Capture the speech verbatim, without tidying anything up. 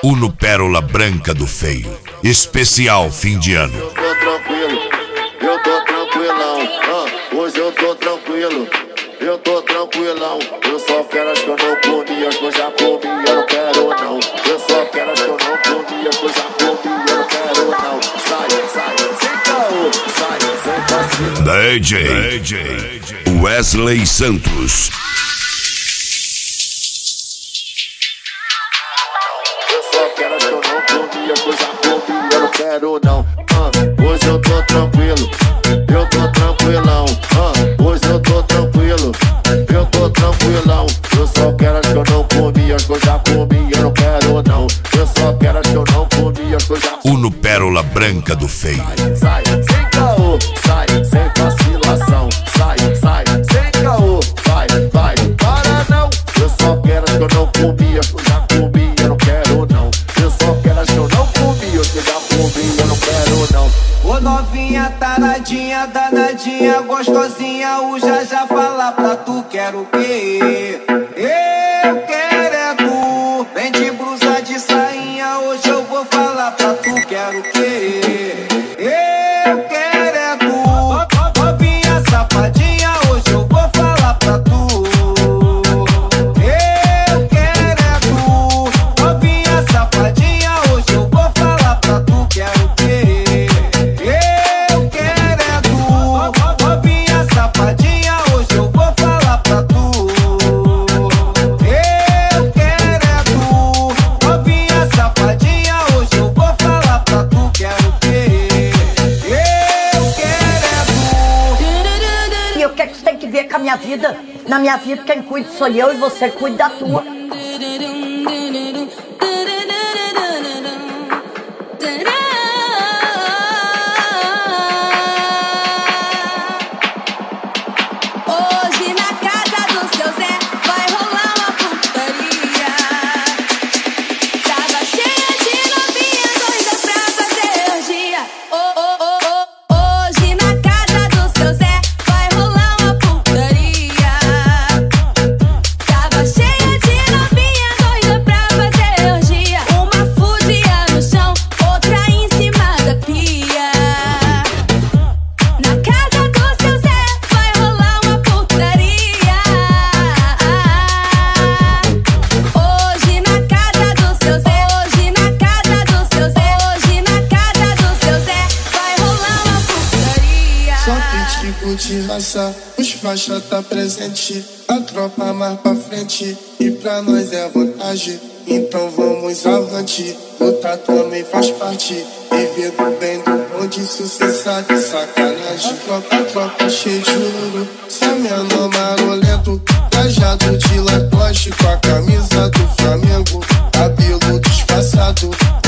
Uno Pérola Branca do Feio. Especial fim de ano. Eu tô tranquilo, eu tô tranquilão. Ah, hoje eu tô tranquilo, eu tô tranquilão. Eu só quero as que eu não comi, as que eu já comi, eu não quero não. Eu só quero as que eu não comi, as que eu já comi, eu não quero não. Sai, sai, sem caô, sai, sem vacilo. D J, D J Wesley Santos. Eu só quero as que eu não comi, as que eu já comi, eu não quero não. Ah, hoje eu tô tranquilo, eu tô tranquilão. Ah, hoje eu tô tranquilo, eu tô tranquilão. Eu só quero as que eu não comi, as que eu já comi, eu não quero não. Eu só quero as que eu não comi, as que eu já comi. Uno Pérola Branca do Feio. Sai, sem caô, sai, sem vacilação. Sai, sai, sem caô, vai, vai, para não. Eu só quero as que eu não comi, as que eu já comi, eu não quero não. Eu só quero as que eu não comi, as que eu já comi, eu não quero não. Ô novinha, taradinha, danadinha, gostosinha, o já já fala pra tu, quero o quê? Eu quero é tu, vem de blusa de sainha, hoje eu vou falar pra tu, quero o quê? Eu quero é tu, novinha safadinha, hoje eu vou falar pra tu. Eu quero é tu, novinha safadinha, hoje eu vou falar pra tu, quero o quê? Eu quero é tu, novinha safadinha, hoje eu vou falar pra tu. Eu quero é tu, novinha safadinha, hoje eu vou falar pra tu, quero o quê? Eu quero é tu. E o que é que você tem que ver com a minha vida? Na minha vida quem cuida sou eu e você cuida da tua. Hoje na casa do seu Zé vai rolar uma putaria. Tava cheia de novinha doida pra fazer orgia. Oh, oh, oh, oh. Hoje na casa do seu Zé vai rolar uma putaria. Tava cheia de novinha doida pra fazer orgia. Uma fudia no chão, outra em cima da pia. Na casa do seu Zé vai rolar uma putaria. Hoje na casa do seu Zé, hoje na casa do seu Zé, hoje na casa do seu Zé vai rolar uma putaria. Só tem tipo de raça, os faixa tá presente, a tropa mais pra frente, e pra nós é vantagem. Então vamos avante, lutar também faz parte, viver do bem do bonde, sucessar de sacanagem. A tropa, a tropa cheia de ouro, Samiano marolento, trajado de Lacoste com a camisa do Flamengo, cabelo disfarçado,